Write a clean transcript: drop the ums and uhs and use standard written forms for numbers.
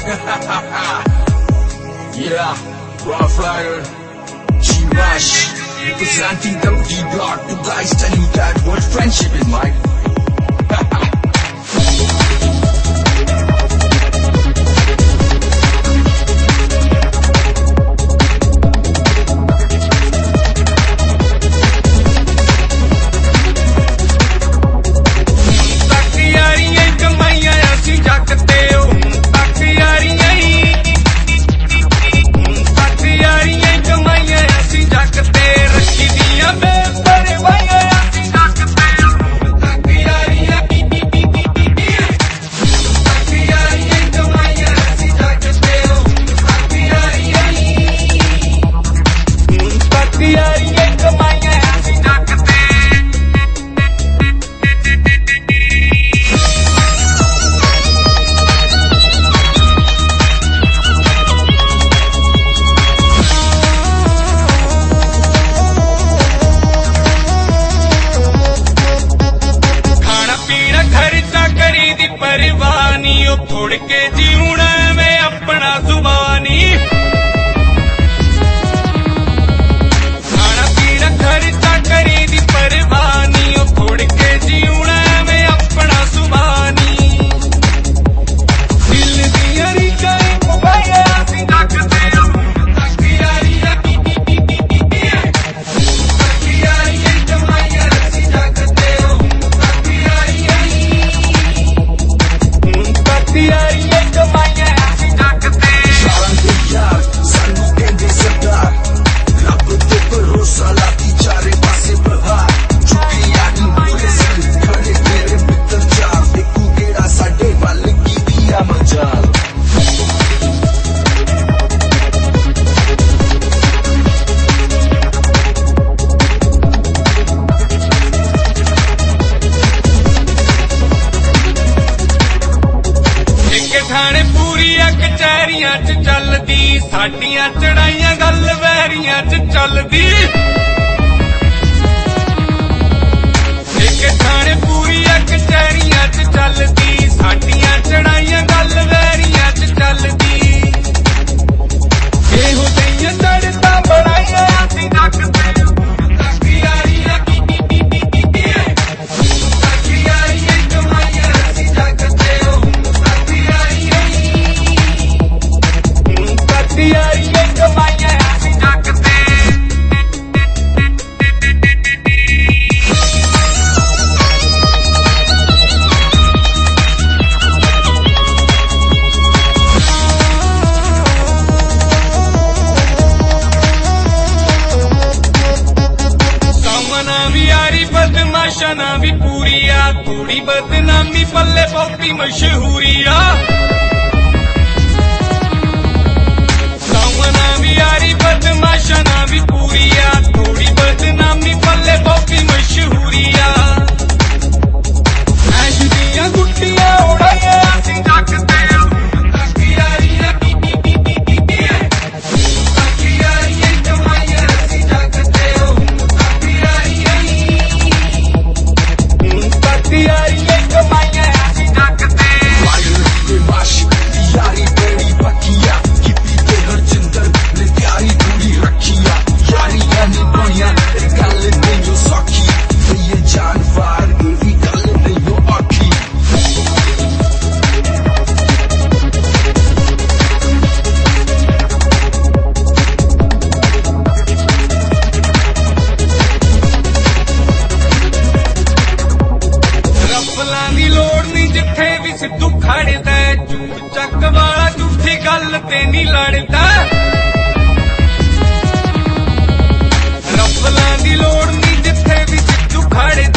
Yeah, Rough Rider, G-Rush, representing the V-Block. The guys tell you that what friendship is, Mike. थोड़ के जीवना में अपना जुबानी खाना पीना खर्चा करी दी परवानी थोड़ के जीवना में अपना जुबानी दिल दिया रिकाए मुबाया सी ताकते थाने पूरिया कचहरियां च चलदी साडियां चढ़ाइयां गल वैरियां च चलदी एक थाने पूरिया कचहरियां च चलदी साडियां चढ़ाइयां गल वैरियां च चलदी एहो जिहियां चढ़ता बनाइयां असीं नकदे बदमाशा भी पूरिया थोड़ी बदनामी पल्ले बहुती मशहूरिया सावना भी यारी बदमाशा भी पूरिया थोड़ी बदनामी पल्ले बहुती मशहूरिया ऐश दियां गुट्टियां उड़ाइयां असीं जगते सिद्धू खड़दा झूठ चक वाला झूठी गल ते नहीं लड़दा रफलां दी लोड़ नहीं जिथे भी सिद्धू खड़दा